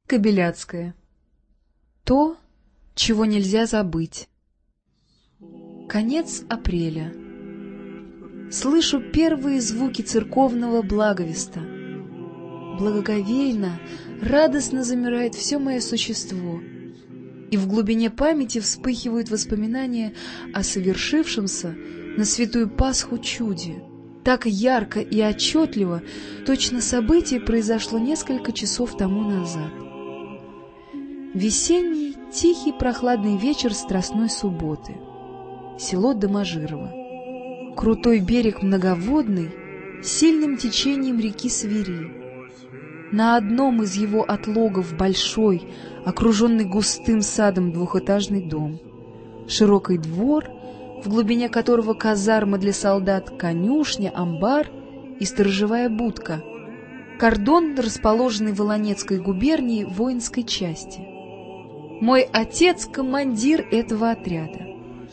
Кобеляцкая. То, чего нельзя забыть. Конец апреля. Слышу первые звуки церковного благовеста. Благоговейно, радостно замирает все мое существо, и в глубине памяти вспыхивают воспоминания о совершившемся на Святую Пасху чуде. Так ярко и отчетливо, точно событие произошло несколько часов тому назад. Весенний, тихий, прохладный вечер Страстной субботы. Село Доможирово. Крутой берег многоводный, сильным течением реки Свири. На одном из его отлогов большой, окруженный густым садом двухэтажный дом. Широкий двор, в глубине которого казарма для солдат, конюшня, амбар и сторожевая будка. Кордон, расположенный в Волонецкой губернии воинской части. Мой отец — командир этого отряда.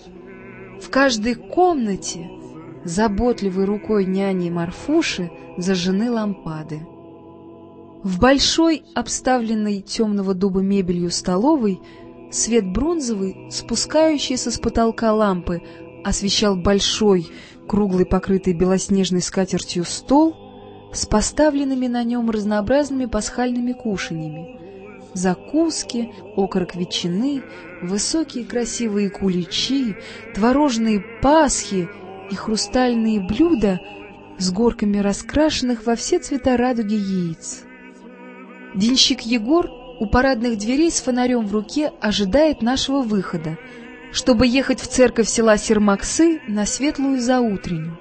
В каждой комнате заботливой рукой няни Марфуши зажжены лампады. В большой, обставленной темного дуба мебелью столовой, свет бронзовый, спускающийся с потолка лампы, освещал большой, круглый, покрытый белоснежной скатертью стол с поставленными на нем разнообразными пасхальными кушаньями. Закуски, окорок ветчины, высокие красивые куличи, творожные пасхи и хрустальные блюда с горками раскрашенных во все цвета радуги яиц. Денщик Егор у парадных дверей с фонарем в руке ожидает нашего выхода, чтобы ехать в церковь села Сермаксы на светлую заутренню.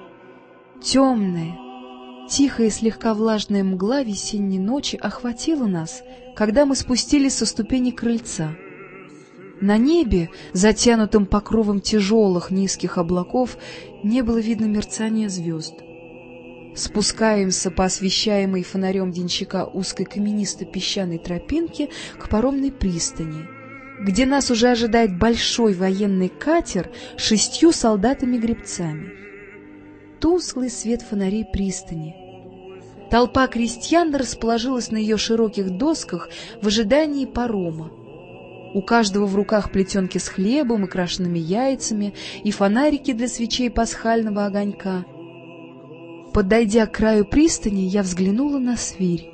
Темная, тихая и слегка влажная мгла весенней ночи охватила нас, когда мы спустились со ступени крыльца. На небе, затянутым покровом тяжелых низких облаков, не было видно мерцания звезд. Спускаемся по освещаемой фонарем денщика узкой каменисто-песчаной тропинке к паромной пристани, где нас уже ожидает большой военный катер с 6 солдатами-гребцами. Тусклый свет фонарей пристани. Толпа крестьян расположилась на ее широких досках в ожидании парома. У каждого в руках плетенки с хлебом и крашенными яйцами и фонарики для свечей пасхального огонька. Подойдя к краю пристани, я взглянула на Свирь.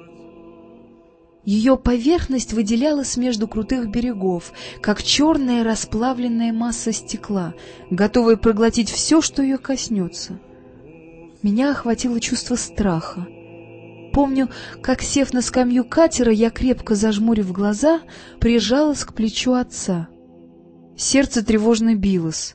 Ее поверхность выделялась между крутых берегов, как черная расплавленная масса стекла, готовая проглотить все, что ее коснется. Меня охватило чувство страха. Помню, как, сев на скамью катера, я, крепко зажмурив глаза, прижалась к плечу отца. Сердце тревожно билось.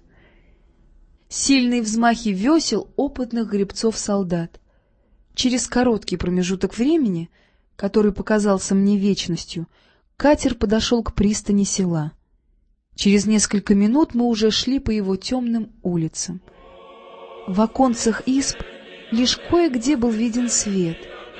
Сильные взмахи весел опытных гребцов-солдат. Через короткий промежуток времени, который показался мне вечностью, катер подошел к пристани села. Через несколько минут мы уже шли по его темным улицам. В оконцах изб лишь кое-где был виден свет.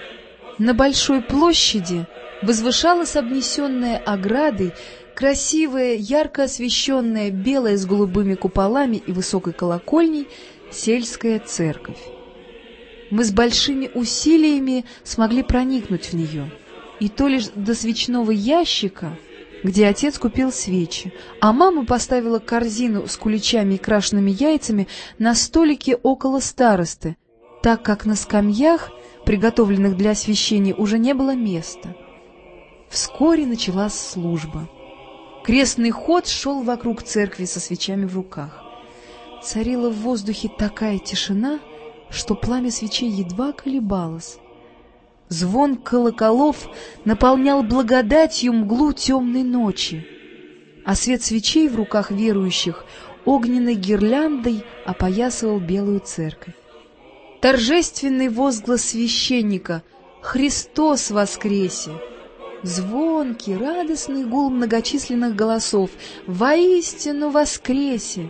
На большой площади возвышалась обнесенная оградой красивая, ярко освещенная, белая с голубыми куполами и высокой колокольней сельская церковь. Мы с большими усилиями смогли проникнуть в нее, и то лишь до свечного ящика, где отец купил свечи, а мама поставила корзину с куличами и крашенными яйцами на столике около старосты, так как на скамьях, приготовленных для освящения, уже не было места. Вскоре началась служба. Крестный ход шел вокруг церкви со свечами в руках. Царила в воздухе такая тишина, что пламя свечей едва колебалось. Звон колоколов наполнял благодатью мглу темной ночи, а свет свечей в руках верующих огненной гирляндой опоясывал белую церковь. Торжественный возглас священника «Христос воскресе!» Звонкий, радостный гул многочисленных голосов «Воистину воскресе!»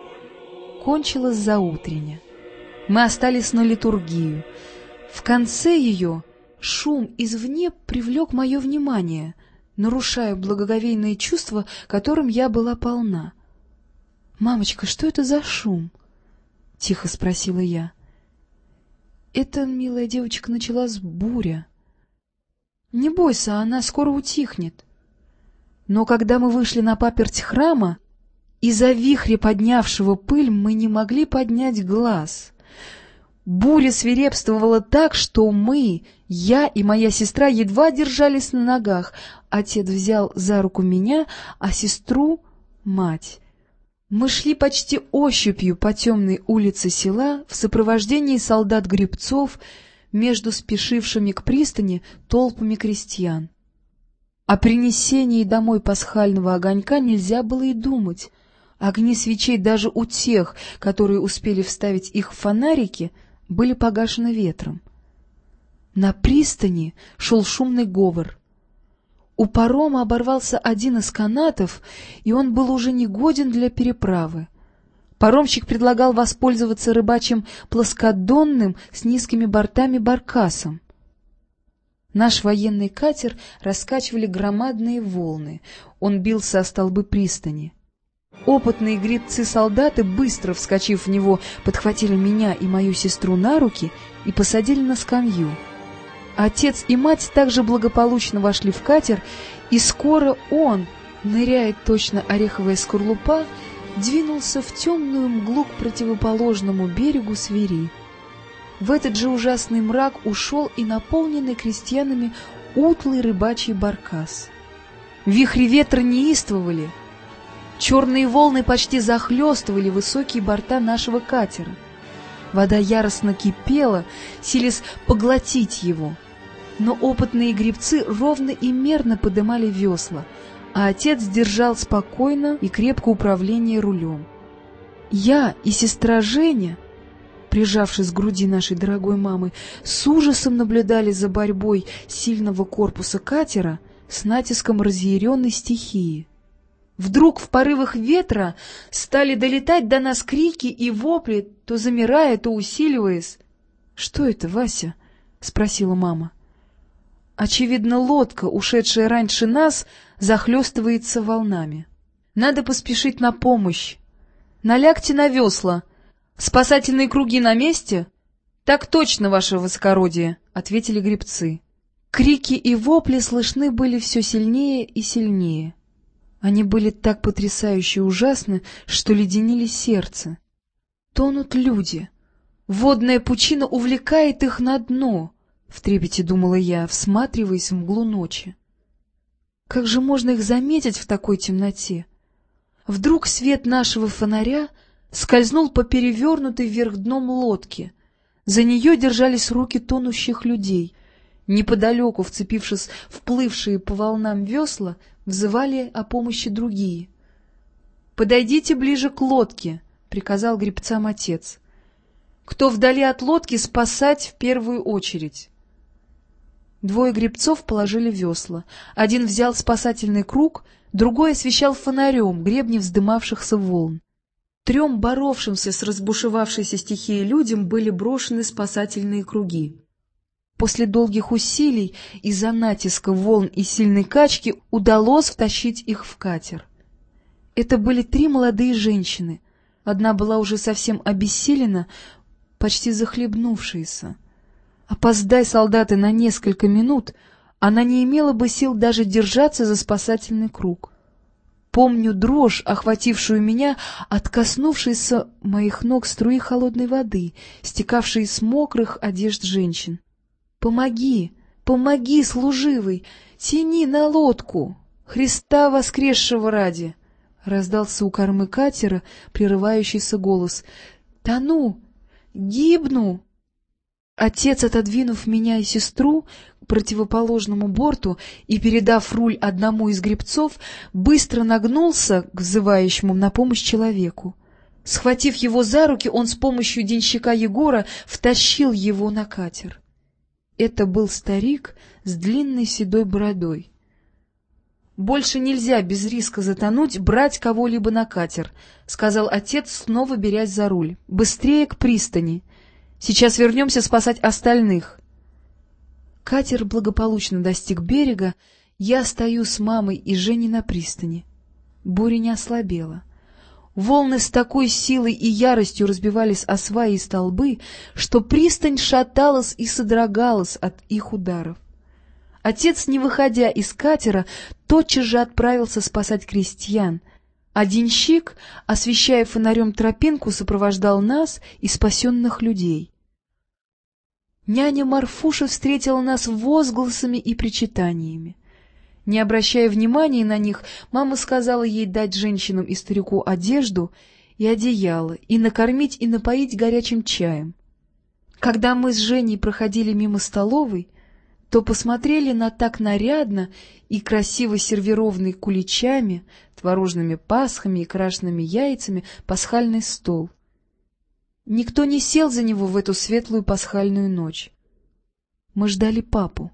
Кончилась заутрення. Мы остались на литургию. В конце ее шум извне привлек мое внимание, нарушая благоговейное чувство, которым я была полна. «Мамочка, что это за шум?» — тихо спросила я. «Это, милая девочка, началась буря». Не бойся, она скоро утихнет. Но когда мы вышли на паперть храма, из-за вихря, поднявшего пыль, мы не могли поднять глаз. Буря свирепствовала так, что мы, я и моя сестра, едва держались на ногах. Отец взял за руку меня, а сестру — мать. Мы шли почти ощупью по темной улице села в сопровождении солдат-гребцов между спешившими к пристани толпами крестьян. О принесении домой пасхального огонька нельзя было и думать. Огни свечей даже у тех, которые успели вставить их в фонарики, были погашены ветром. На пристани шел шумный говор. У парома оборвался один из канатов, и он был уже негоден для переправы. Паромщик предлагал воспользоваться рыбачьим плоскодонным с низкими бортами баркасом. Наш военный катер раскачивали громадные волны. Он бился о столбы пристани. Опытные гребцы-солдаты, быстро вскочив в него, подхватили меня и мою сестру на руки и посадили на скамью. Отец и мать также благополучно вошли в катер, и скоро он, ныряя точно ореховая скорлупа, двинулся в темную мглу к противоположному берегу Свири. В этот же ужасный мрак ушел и наполненный крестьянами утлый рыбачий баркас. Вихри ветра неистовывали. Черные волны почти захлестывали высокие борта нашего катера. Вода яростно кипела, силясь поглотить его. Но опытные гребцы ровно и мерно подымали весла, а отец держал спокойно и крепко управление рулем. Я и сестра Женя, прижавшись к груди нашей дорогой мамы, с ужасом наблюдали за борьбой сильного корпуса катера с натиском разъяренной стихии. Вдруг в порывах ветра стали долетать до нас крики и вопли, то замирая, то усиливаясь. — Что это, Вася? — спросила мама. — Очевидно, лодка, ушедшая раньше нас, захлестывается волнами. Надо поспешить на помощь. Налягте на весла. Спасательные круги на месте? — Так точно, ваше высокородие, — ответили гребцы. Крики и вопли слышны были все сильнее и сильнее. Они были так потрясающе ужасны, что леденили сердце. Тонут люди. Водная пучина увлекает их на дно, — в трепете думала я, всматриваясь в мглу ночи. Как же можно их заметить в такой темноте? Вдруг свет нашего фонаря скользнул по перевернутой вверх дном лодке. За нее держались руки тонущих людей. Неподалеку, вцепившись в плывшие по волнам весла, взывали о помощи другие. — Подойдите ближе к лодке, — приказал гребцам отец. — Кто вдали от лодки, спасать в первую очередь. Двое гребцов положили весла. Один взял спасательный круг, другой освещал фонарем гребни вздымавшихся волн. 3 боровшимся с разбушевавшейся стихией людям были брошены спасательные круги. После долгих усилий из-за натиска волн и сильной качки удалось втащить их в катер. Это были 3 молодые женщины. Одна была уже совсем обессилена, почти захлебнувшаяся. Опоздай солдаты на несколько минут, она не имела бы сил даже держаться за спасательный круг. Помню дрожь, охватившую меня от коснувшейся моих ног струи холодной воды, стекавшей с мокрых одежд женщин. «Помоги, помоги, служивый, тяни на лодку! Христа воскресшего ради!» — раздался у кормы катера прерывающийся голос. «Тону! Гибну!» Отец, отодвинув меня и сестру к противоположному борту и передав руль одному из гребцов, быстро нагнулся к взывающему на помощь человеку. Схватив его за руки, он с помощью денщика Егора втащил его на катер. Это был старик с длинной седой бородой. — Больше нельзя без риска затонуть брать кого-либо на катер, — сказал отец, снова берясь за руль. — Быстрее к пристани. Сейчас вернемся спасать остальных. Катер благополучно достиг берега. Я стою с мамой и Женей на пристани. Буря не ослабела. Волны с такой силой и яростью разбивались о сваи и столбы, что пристань шаталась и содрогалась от их ударов. Отец, не выходя из катера, тотчас же отправился спасать крестьян, а денщик, освещая фонарем тропинку, сопровождал нас и спасенных людей. Няня Марфуша встретила нас возгласами и причитаниями. Не обращая внимания на них, мама сказала ей дать женщинам и старику одежду и одеяло, и накормить и напоить горячим чаем. Когда мы с Женей проходили мимо столовой, то посмотрели на так нарядно и красиво сервированный куличами, творожными пасхами и крашенными яйцами пасхальный стол. Никто не сел за него в эту светлую пасхальную ночь. Мы ждали папу.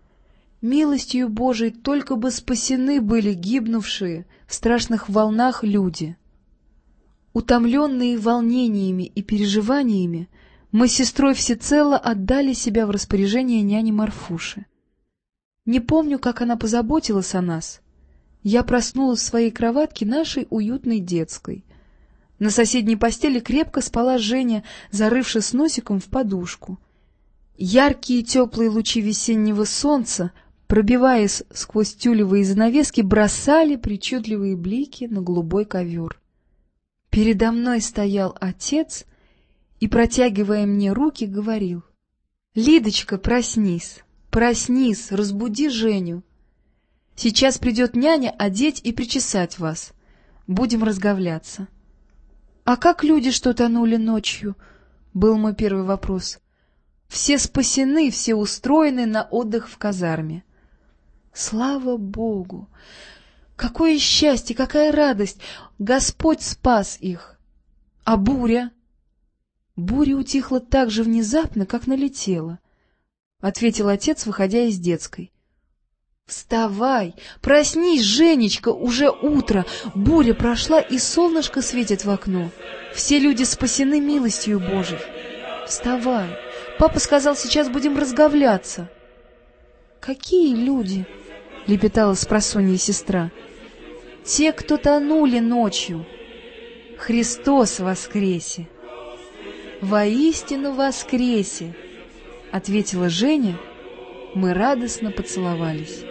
Милостью Божией только бы спасены были гибнувшие в страшных волнах люди. Утомленные волнениями и переживаниями, мы с сестрой всецело отдали себя в распоряжение няни Марфуши. Не помню, как она позаботилась о нас. Я проснулась в своей кроватке нашей уютной детской. На соседней постели крепко спала Женя, зарывшись носиком в подушку. Яркие теплые лучи весеннего солнца, пробиваясь сквозь тюлевые занавески, бросали причудливые блики на голубой ковер. Передо мной стоял отец и, протягивая мне руки, говорил: «Лидочка, проснись, проснись, разбуди Женю. Сейчас придет няня одеть и причесать вас. Будем разговляться». «А как люди, что тонули ночью?» — был мой первый вопрос. «Все спасены, все устроены на отдых в казарме». Слава Богу! Какое счастье, какая радость! Господь спас их! А буря? Буря утихла так же внезапно, как налетела, — ответил отец, выходя из детской. «Вставай! Проснись, Женечка, уже утро! Буря прошла, и солнышко светит в окно. Все люди спасены милостью Божией. Вставай! Папа сказал, сейчас будем разговляться». «Какие люди?» — лепетала спросонья сестра. «Те, кто тонули ночью. Христос воскресе!» «Воистину воскресе!» — ответила Женя. Мы радостно поцеловались.